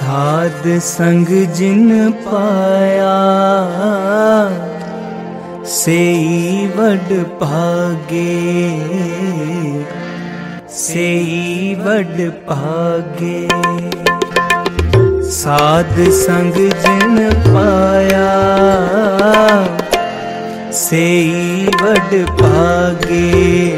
साध संग जिन पाया सेई वड भागे, सेई वड भागे। साध संग जिन पाया सेई वड भागे,